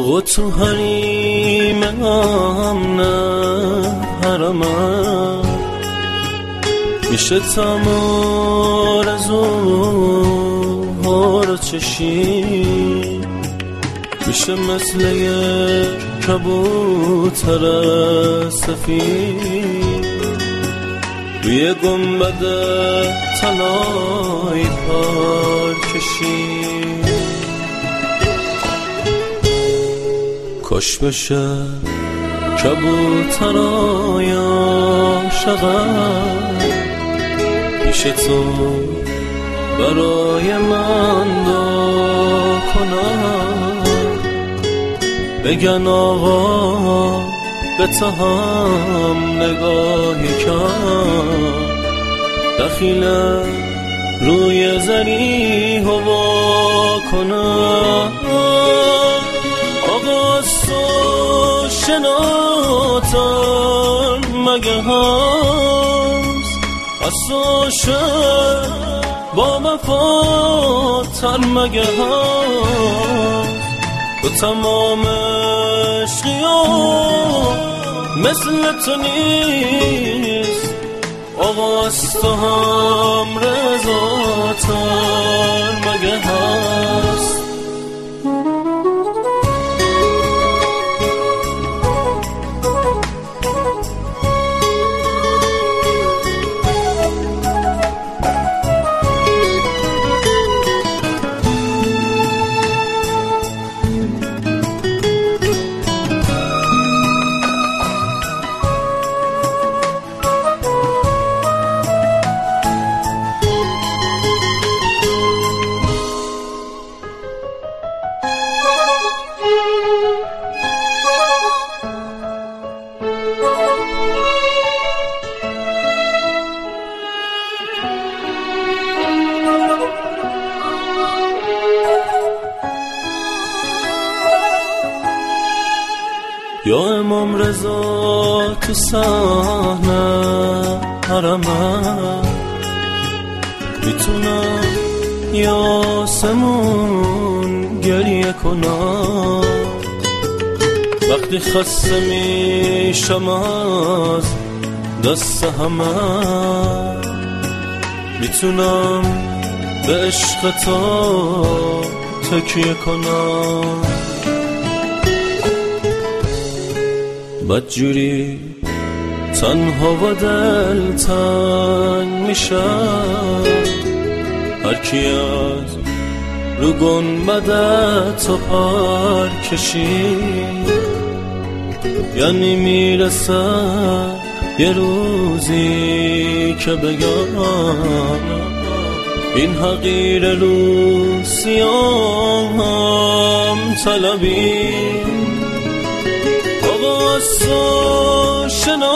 و تو حریم امن حرمم میشه تمام آرزوها رو چشید، میشه مثل یه کبوتر سفید روی گنبد طلایی پر کشید. کاش بشه کبوترای عاشقم پیش تو برای من دعا کنم، بگن آقا به تو هم نگاهی کرد، دخیل روی زری هوا کنم. آقا از تو شناتر مگه هست، از تو عاشق با وفاتر مگه هست، تو تمام عشقیا مثل تو نیست. آقا از تو هم رضاتر مگه هست. یا امام رضا تو صحنه حرمم، میتونم یا آسمون گریه کنم وقتی خسته میشم از دست همه، میتونم به عشق تو تکیه کنم. بدجوری تنها و دلتنگ میشم، هر کی از رو گنبد تو پر کشید، یعنی میرسه یه روزی که بگم این حقیر رو سیاهم طلبی. آقا از تو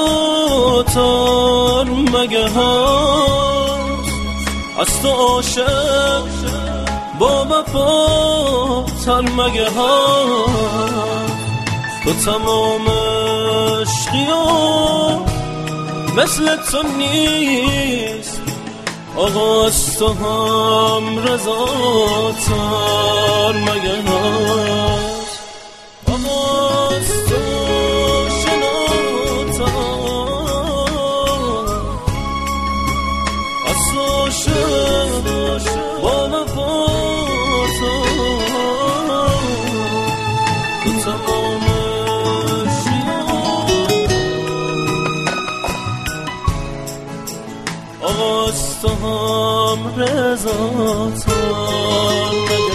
شناتر مگه هست، از تو عاشق با وفاتر مگه هست، تو تمام عشقیا مثل تو نیست. آقا از تو هم رضاتر مگه هست. آقا از تو شناتر، از تو عاشق با وفاتر، تو تمام آقا از تو هم رضاتر مگه